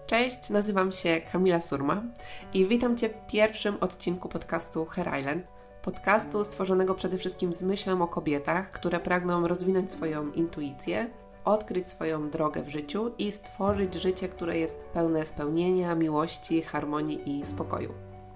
Cześć, nazywam się Kamila Surma i witam Cię w pierwszym odcinku podcastu Hair Island. Podcastu stworzonego przede wszystkim z myślą o kobietach, które pragną rozwinąć swoją intuicję, odkryć swoją drogę w życiu i stworzyć życie, które jest pełne spełnienia, miłości, harmonii i spokoju.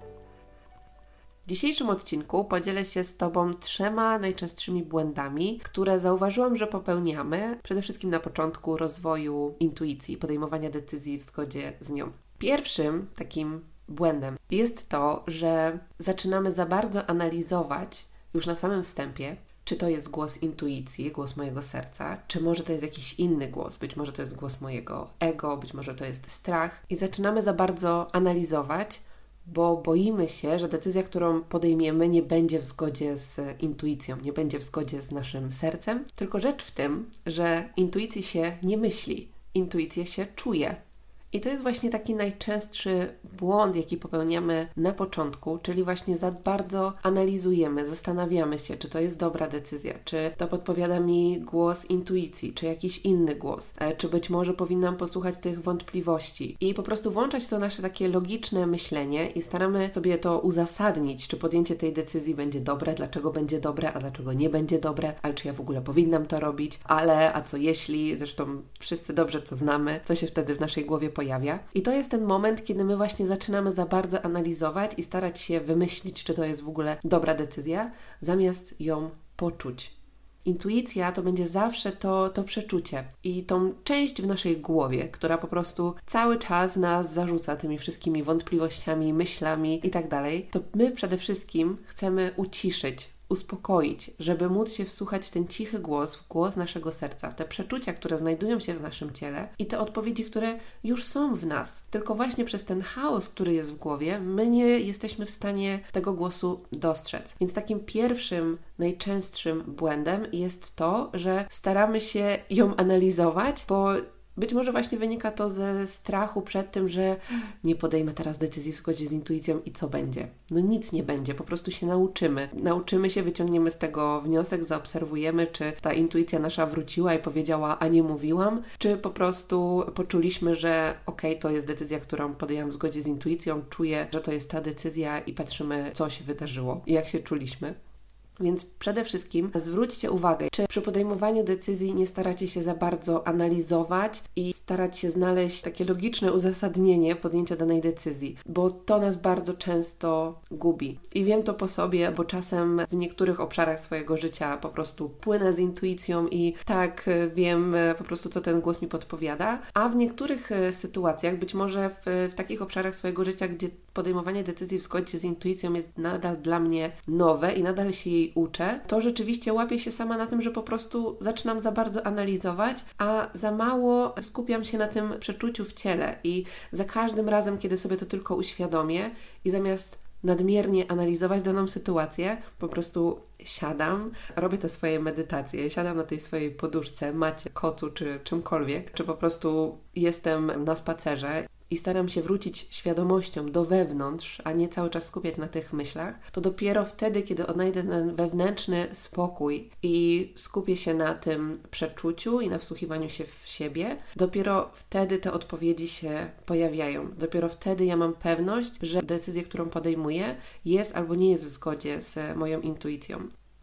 W dzisiejszym odcinku podzielę się z Tobą 3 najczęstszymi błędami, które zauważyłam, że popełniamy przede wszystkim na początku rozwoju intuicji, podejmowania decyzji w zgodzie z nią. Pierwszym takim błędem jest to, że zaczynamy za bardzo analizować już na samym wstępie, czy to jest głos intuicji, głos mojego serca, czy może to jest jakiś inny głos, być może to jest głos mojego ego, być może to jest strach i zaczynamy za bardzo analizować, bo boimy się, że decyzja, którą podejmiemy, nie będzie w zgodzie z intuicją, nie będzie w zgodzie z naszym sercem. Tylko rzecz w tym, że intuicji się nie myśli, intuicję się czuje. I to jest właśnie taki najczęstszy błąd, jaki popełniamy na początku, czyli właśnie za bardzo analizujemy, zastanawiamy się, czy to jest dobra decyzja, czy to podpowiada mi głos intuicji, czy jakiś inny głos, czy być może powinnam posłuchać tych wątpliwości. I po prostu włączać to nasze takie logiczne myślenie i staramy sobie to uzasadnić, czy podjęcie tej decyzji będzie dobre, dlaczego będzie dobre, a dlaczego nie będzie dobre, ale czy ja w ogóle powinnam to robić, a co jeśli, zresztą wszyscy dobrze to znamy, co się wtedy w naszej głowie pojawia. I to jest ten moment, kiedy my właśnie zaczynamy za bardzo analizować i starać się wymyślić, czy to jest w ogóle dobra decyzja, zamiast ją poczuć. Intuicja to będzie zawsze to przeczucie i tą część w naszej głowie, która po prostu cały czas nas zarzuca tymi wszystkimi wątpliwościami, myślami i tak dalej, to my przede wszystkim chcemy uciszyć, uspokoić, żeby móc się wsłuchać w ten cichy głos, w głos naszego serca, w te przeczucia, które znajdują się w naszym ciele i te odpowiedzi, które już są w nas. Tylko właśnie przez ten chaos, który jest w głowie, my nie jesteśmy w stanie tego głosu dostrzec. Więc takim pierwszym, najczęstszym błędem jest to, że staramy się ją analizować, bo być może właśnie wynika to ze strachu przed tym, że nie podejmę teraz decyzji w zgodzie z intuicją i co będzie? No nic nie będzie, po prostu się nauczymy. Nauczymy się, wyciągniemy z tego wniosek, zaobserwujemy, czy ta intuicja nasza wróciła i powiedziała, a nie mówiłam, czy po prostu poczuliśmy, że okej, to jest decyzja, którą podjęłam w zgodzie z intuicją, czuję, że to jest ta decyzja i patrzymy, co się wydarzyło i jak się czuliśmy. Więc przede wszystkim zwróćcie uwagę, czy przy podejmowaniu decyzji nie staracie się za bardzo analizować i starać się znaleźć takie logiczne uzasadnienie podjęcia danej decyzji, bo to nas bardzo często gubi. I wiem to po sobie, bo czasem w niektórych obszarach swojego życia po prostu płynę z intuicją i tak wiem po prostu, co ten głos mi podpowiada, a w niektórych sytuacjach, być może w takich obszarach swojego życia, gdzie podejmowanie decyzji w zgodzie z intuicją jest nadal dla mnie nowe i nadal się jej uczę, to rzeczywiście łapię się sama na tym, że po prostu zaczynam za bardzo analizować, a za mało skupiam się na tym przeczuciu w ciele i za każdym razem, kiedy sobie to tylko uświadomię i zamiast nadmiernie analizować daną sytuację, po prostu siadam, robię te swoje medytacje, siadam na tej swojej poduszce, macie, kocu czy czymkolwiek, czy po prostu jestem na spacerze i staram się wrócić świadomością do wewnątrz, a nie cały czas skupiać na tych myślach, to dopiero wtedy, kiedy odnajdę ten wewnętrzny spokój i skupię się na tym przeczuciu i na wsłuchiwaniu się w siebie, dopiero wtedy te odpowiedzi się pojawiają. Dopiero wtedy ja mam pewność, że decyzja, którą podejmuję, jest albo nie jest w zgodzie z moją intuicją.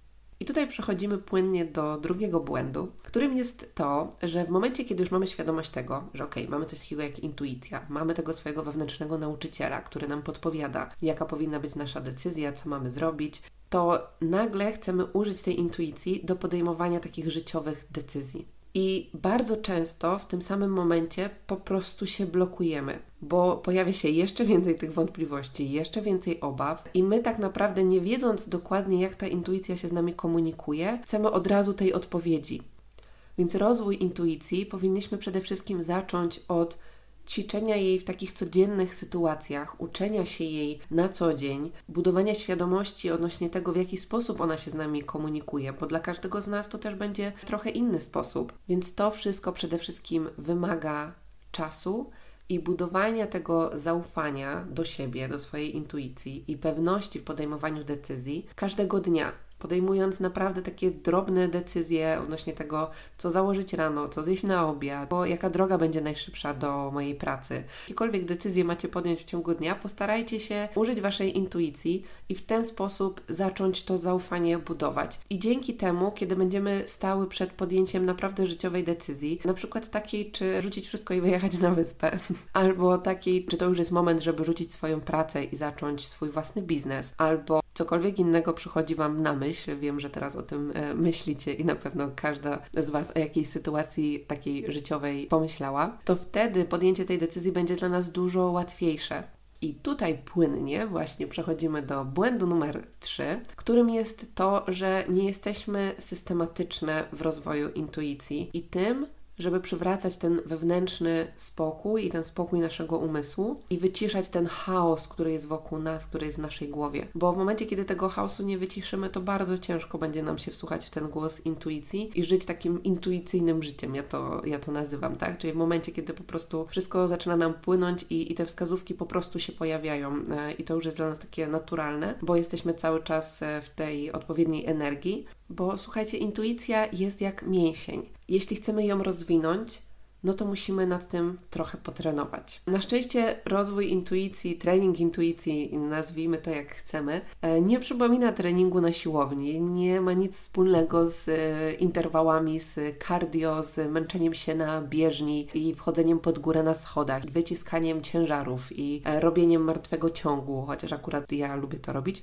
I tutaj przechodzimy płynnie do drugiego błędu, którym jest to, że w momencie, kiedy już mamy świadomość tego, że mamy coś takiego jak intuicja, mamy tego swojego wewnętrznego nauczyciela, który nam podpowiada, jaka powinna być nasza decyzja, co mamy zrobić, to nagle chcemy użyć tej intuicji do podejmowania takich życiowych decyzji. I bardzo często w tym samym momencie po prostu się blokujemy, bo pojawia się jeszcze więcej tych wątpliwości, jeszcze więcej obaw i my tak naprawdę nie wiedząc dokładnie, jak ta intuicja się z nami komunikuje, chcemy od razu tej odpowiedzi. Więc rozwój intuicji powinniśmy przede wszystkim zacząć od ćwiczenia jej w takich codziennych sytuacjach, uczenia się jej na co dzień, budowania świadomości odnośnie tego, w jaki sposób ona się z nami komunikuje, bo dla każdego z nas to też będzie trochę inny sposób. Więc to wszystko przede wszystkim wymaga czasu i budowania tego zaufania do siebie, do swojej intuicji i pewności w podejmowaniu decyzji każdego dnia. podejmując naprawdę takie drobne decyzje odnośnie tego, co założyć rano, co zjeść na obiad, bo jaka droga będzie najszybsza do mojej pracy. Jakiekolwiek decyzje macie podjąć w ciągu dnia, postarajcie się użyć Waszej intuicji i w ten sposób zacząć to zaufanie budować. I dzięki temu, kiedy będziemy stały przed podjęciem naprawdę życiowej decyzji, na przykład takiej, czy rzucić wszystko i wyjechać na wyspę, albo takiej, czy to już jest moment, żeby rzucić swoją pracę i zacząć swój własny biznes, albo cokolwiek innego przychodzi Wam na myśl. Wiem, że teraz o tym myślicie i na pewno każda z Was o jakiejś sytuacji takiej życiowej pomyślała, to wtedy podjęcie tej decyzji będzie dla nas dużo łatwiejsze. I tutaj płynnie właśnie przechodzimy do błędu numer 3, którym jest to, że nie jesteśmy systematyczne w rozwoju intuicji i tym, żeby przywracać ten wewnętrzny spokój i ten spokój naszego umysłu i wyciszać ten chaos, który jest wokół nas, który jest w naszej głowie. Bo w momencie, kiedy tego chaosu nie wyciszymy, to bardzo ciężko będzie nam się wsłuchać w ten głos intuicji i żyć takim intuicyjnym życiem. Ja to nazywam, tak? Czyli w momencie, kiedy po prostu wszystko zaczyna nam płynąć i te wskazówki po prostu się pojawiają i to już jest dla nas takie naturalne, bo jesteśmy cały czas w tej odpowiedniej energii. Bo słuchajcie, intuicja jest jak mięsień. Jeśli chcemy ją rozwinąć, no to musimy nad tym trochę potrenować. Na szczęście rozwój intuicji, trening intuicji, nazwijmy to jak chcemy, nie przypomina treningu na siłowni, nie ma nic wspólnego z interwałami, z cardio, z męczeniem się na bieżni i wchodzeniem pod górę na schodach, wyciskaniem ciężarów i robieniem martwego ciągu, chociaż akurat ja lubię to robić,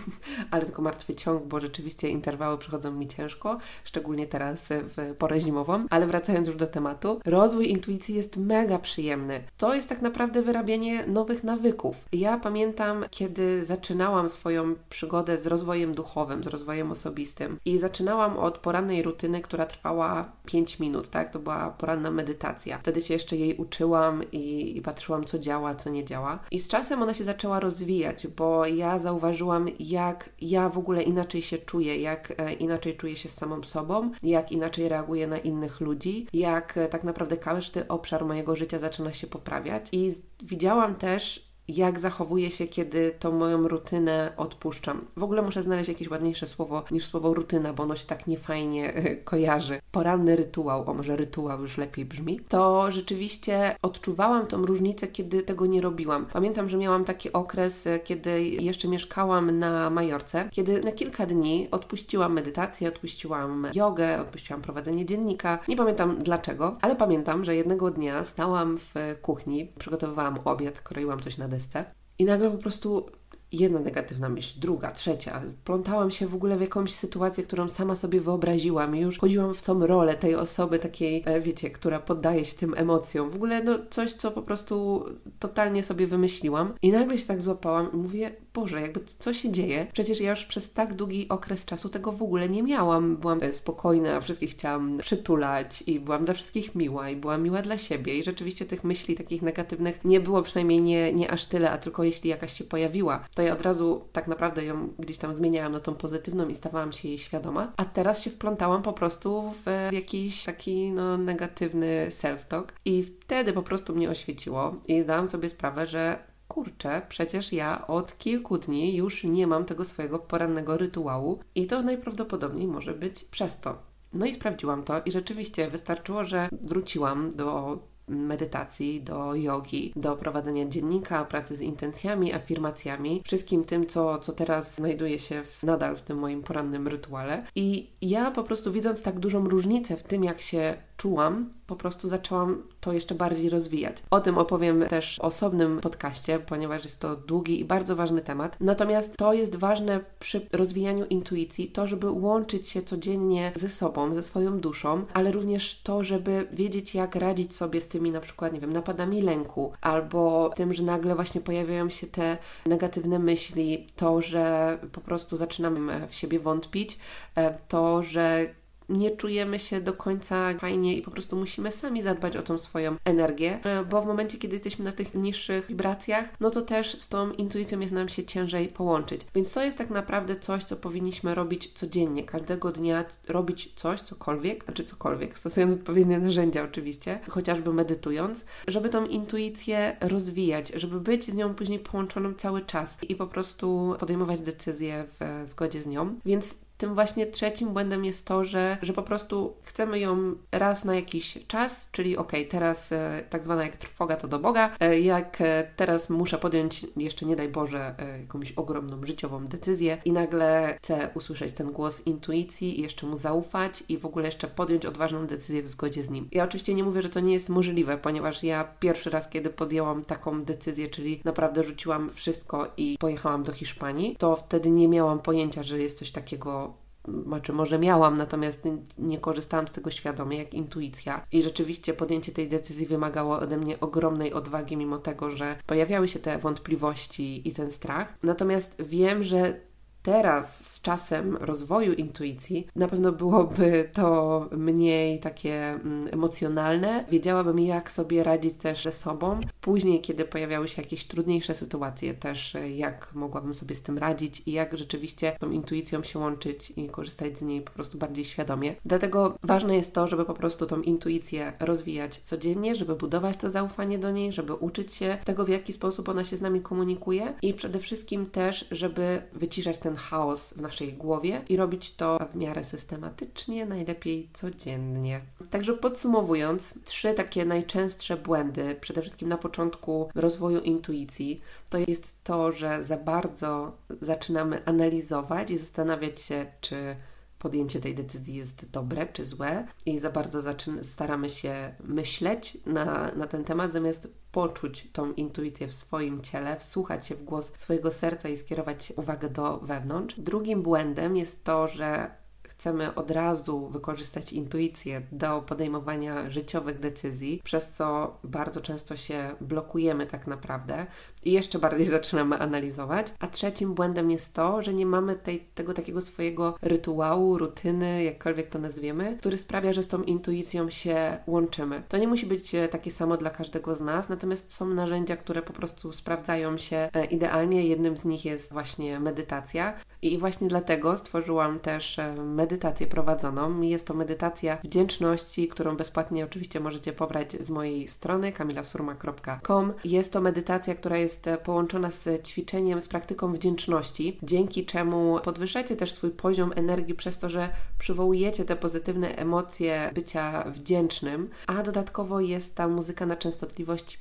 ale tylko martwy ciąg, bo rzeczywiście interwały przychodzą mi ciężko, szczególnie teraz w porę zimową, ale wracając już do tematu, rozwój intuicji jest mega przyjemny. To jest tak naprawdę wyrabianie nowych nawyków. Ja pamiętam, kiedy zaczynałam swoją przygodę z rozwojem duchowym, z rozwojem osobistym i zaczynałam od porannej rutyny, która trwała 5 minut, tak? To była poranna medytacja. Wtedy się jeszcze jej uczyłam i patrzyłam, co działa, co nie działa. I z czasem ona się zaczęła rozwijać, bo ja zauważyłam, jak ja w ogóle inaczej się czuję, jak inaczej czuję się z samą sobą, jak inaczej reaguję na innych ludzi, jak tak naprawdę każdy obszar mojego życia zaczyna się poprawiać i widziałam też, jak zachowuję się, kiedy tą moją rutynę odpuszczam. W ogóle muszę znaleźć jakieś ładniejsze słowo niż słowo rutyna, bo ono się tak niefajnie kojarzy. Poranny rytuał, może rytuał już lepiej brzmi. To rzeczywiście odczuwałam tą różnicę, kiedy tego nie robiłam. Pamiętam, że miałam taki okres, kiedy jeszcze mieszkałam na Majorce, kiedy na kilka dni odpuściłam medytację, odpuściłam jogę, odpuściłam prowadzenie dziennika. Nie pamiętam dlaczego, ale pamiętam, że jednego dnia stałam w kuchni, przygotowywałam obiad, kroiłam coś na desce i nagle po prostu jedna negatywna myśl, druga, trzecia. Plątałam się w ogóle w jakąś sytuację, którą sama sobie wyobraziłam i już chodziłam w tą rolę tej osoby takiej, wiecie, która poddaje się tym emocjom. W ogóle coś, co po prostu totalnie sobie wymyśliłam i nagle się tak złapałam i mówię, Boże, jakby co się dzieje? Przecież ja już przez tak długi okres czasu tego w ogóle nie miałam. Byłam spokojna, wszystkich chciałam przytulać i byłam dla wszystkich miła i byłam miła dla siebie i rzeczywiście tych myśli takich negatywnych nie było, przynajmniej nie aż tyle, a tylko jeśli jakaś się pojawiła, to ja od razu tak naprawdę ją gdzieś tam zmieniałam na tą pozytywną i stawałam się jej świadoma, a teraz się wplątałam po prostu w jakiś taki negatywny self-talk i wtedy po prostu mnie oświeciło i zdałam sobie sprawę, że kurczę, przecież ja od kilku dni już nie mam tego swojego porannego rytuału i to najprawdopodobniej może być przez to. No i sprawdziłam to i rzeczywiście wystarczyło, że wróciłam do medytacji, do jogi, do prowadzenia dziennika, pracy z intencjami, afirmacjami, wszystkim tym, co teraz znajduje się nadal w tym moim porannym rytuale. I ja po prostu widząc tak dużą różnicę w tym, jak się czułam, po prostu zaczęłam to jeszcze bardziej rozwijać. O tym opowiem też w osobnym podcaście, ponieważ jest to długi i bardzo ważny temat. Natomiast to jest ważne przy rozwijaniu intuicji, to, żeby łączyć się codziennie ze sobą, ze swoją duszą, ale również to, żeby wiedzieć, jak radzić sobie z tymi na przykład, nie wiem, napadami lęku, albo tym, że nagle właśnie pojawiają się te negatywne myśli, to, że po prostu zaczynamy w siebie wątpić, to, że nie czujemy się do końca fajnie i po prostu musimy sami zadbać o tą swoją energię, bo w momencie, kiedy jesteśmy na tych niższych wibracjach, no to też z tą intuicją jest nam się ciężej połączyć. Więc to jest tak naprawdę coś, co powinniśmy robić codziennie, każdego dnia robić cokolwiek, stosując odpowiednie narzędzia oczywiście, chociażby medytując, żeby tą intuicję rozwijać, żeby być z nią później połączoną cały czas i po prostu podejmować decyzje w zgodzie z nią. Więc Tym właśnie trzecim błędem jest to, że po prostu chcemy ją raz na jakiś czas, czyli teraz tak zwana jak trwoga to do Boga, teraz muszę podjąć jeszcze nie daj Boże jakąś ogromną życiową decyzję i nagle chcę usłyszeć ten głos intuicji i jeszcze mu zaufać i w ogóle jeszcze podjąć odważną decyzję w zgodzie z nim. Ja oczywiście nie mówię, że to nie jest możliwe, ponieważ ja pierwszy raz, kiedy podjęłam taką decyzję, czyli naprawdę rzuciłam wszystko i pojechałam do Hiszpanii, to wtedy nie miałam pojęcia, że jest coś takiego, znaczy może miałam, natomiast nie korzystałam z tego świadomie, jak intuicja. I rzeczywiście podjęcie tej decyzji wymagało ode mnie ogromnej odwagi, mimo tego, że pojawiały się te wątpliwości i ten strach. Natomiast wiem, że teraz z czasem rozwoju intuicji na pewno byłoby to mniej takie emocjonalne. Wiedziałabym, jak sobie radzić też ze sobą. Później, kiedy pojawiały się jakieś trudniejsze sytuacje, też jak mogłabym sobie z tym radzić i jak rzeczywiście tą intuicją się łączyć i korzystać z niej po prostu bardziej świadomie. Dlatego ważne jest to, żeby po prostu tą intuicję rozwijać codziennie, żeby budować to zaufanie do niej, żeby uczyć się tego, w jaki sposób ona się z nami komunikuje i przede wszystkim też, żeby wyciszać ten chaos w naszej głowie i robić to w miarę systematycznie, najlepiej codziennie. Także podsumowując, 3 takie najczęstsze błędy, przede wszystkim na początku rozwoju intuicji, to jest to, że za bardzo zaczynamy analizować i zastanawiać się, czy podjęcie tej decyzji jest dobre czy złe i za bardzo staramy się myśleć na ten temat, zamiast poczuć tą intuicję w swoim ciele, wsłuchać się w głos swojego serca i skierować uwagę do wewnątrz. Drugim błędem jest to, że chcemy od razu wykorzystać intuicję do podejmowania życiowych decyzji, przez co bardzo często się blokujemy tak naprawdę i jeszcze bardziej zaczynamy analizować. A trzecim błędem jest to, że nie mamy tego takiego swojego rytuału, rutyny, jakkolwiek to nazwiemy, który sprawia, że z tą intuicją się łączymy. To nie musi być takie samo dla każdego z nas, natomiast są narzędzia, które po prostu sprawdzają się idealnie. Jednym z nich jest właśnie medytacja i właśnie dlatego stworzyłam też medytację prowadzoną. Jest to medytacja wdzięczności, którą bezpłatnie oczywiście możecie pobrać z mojej strony kamilasurma.com. Jest to medytacja, która jest połączona z ćwiczeniem, z praktyką wdzięczności, dzięki czemu podwyższacie też swój poziom energii przez to, że przywołujecie te pozytywne emocje bycia wdzięcznym, a dodatkowo jest ta muzyka na częstotliwości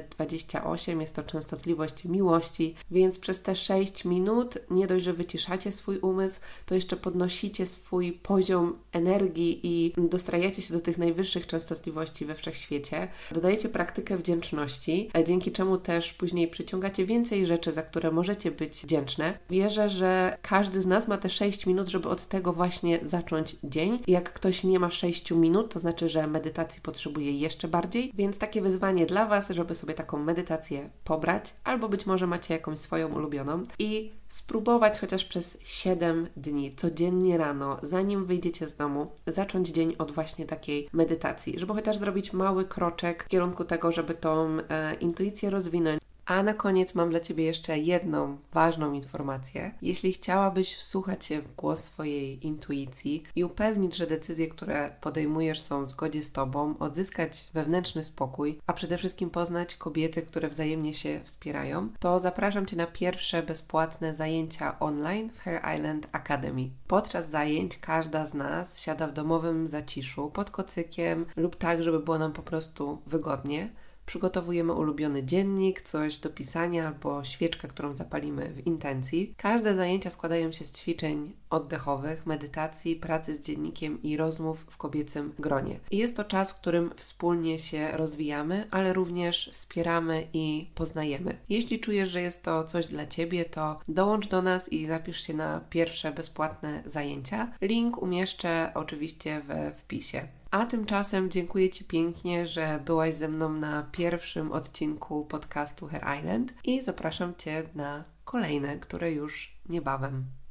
528, jest to częstotliwość miłości, więc przez te 6 minut nie dość, że wyciszacie swój umysł, to jeszcze podnosicie swój poziom energii i dostrajacie się do tych najwyższych częstotliwości we wszechświecie. Dodajecie praktykę wdzięczności, dzięki czemu też później przyciągacie więcej rzeczy, za które możecie być wdzięczne. Wierzę, że każdy z nas ma te 6 minut, żeby od tego właśnie zacząć dzień. Jak ktoś nie ma 6 minut, to znaczy, że medytacji potrzebuje jeszcze bardziej, więc takie wyzwanie dla Was, żeby sobie taką medytację pobrać, albo być może macie jakąś swoją ulubioną i spróbować chociaż przez 7 dni, codziennie rano, zanim wyjdziecie z domu, zacząć dzień od właśnie takiej medytacji, żeby chociaż zrobić mały kroczek w kierunku tego, żeby tą intuicję rozwinąć. A na koniec mam dla Ciebie jeszcze jedną ważną informację. Jeśli chciałabyś wsłuchać się w głos swojej intuicji i upewnić, że decyzje, które podejmujesz są w zgodzie z Tobą, odzyskać wewnętrzny spokój, a przede wszystkim poznać kobiety, które wzajemnie się wspierają, to zapraszam Cię na pierwsze bezpłatne zajęcia online w Hair Island Academy. Podczas zajęć każda z nas siada w domowym zaciszu, pod kocykiem lub tak, żeby było nam po prostu wygodnie. Przygotowujemy ulubiony dziennik, coś do pisania albo świeczkę, którą zapalimy w intencji. Każde zajęcia składają się z ćwiczeń oddechowych, medytacji, pracy z dziennikiem i rozmów w kobiecym gronie. I jest to czas, w którym wspólnie się rozwijamy, ale również wspieramy i poznajemy. Jeśli czujesz, że jest to coś dla Ciebie, to dołącz do nas i zapisz się na pierwsze bezpłatne zajęcia. Link umieszczę oczywiście we wpisie. A tymczasem dziękuję Ci pięknie, że byłaś ze mną na pierwszym odcinku podcastu Hair Island i zapraszam Cię na kolejne, które już niebawem.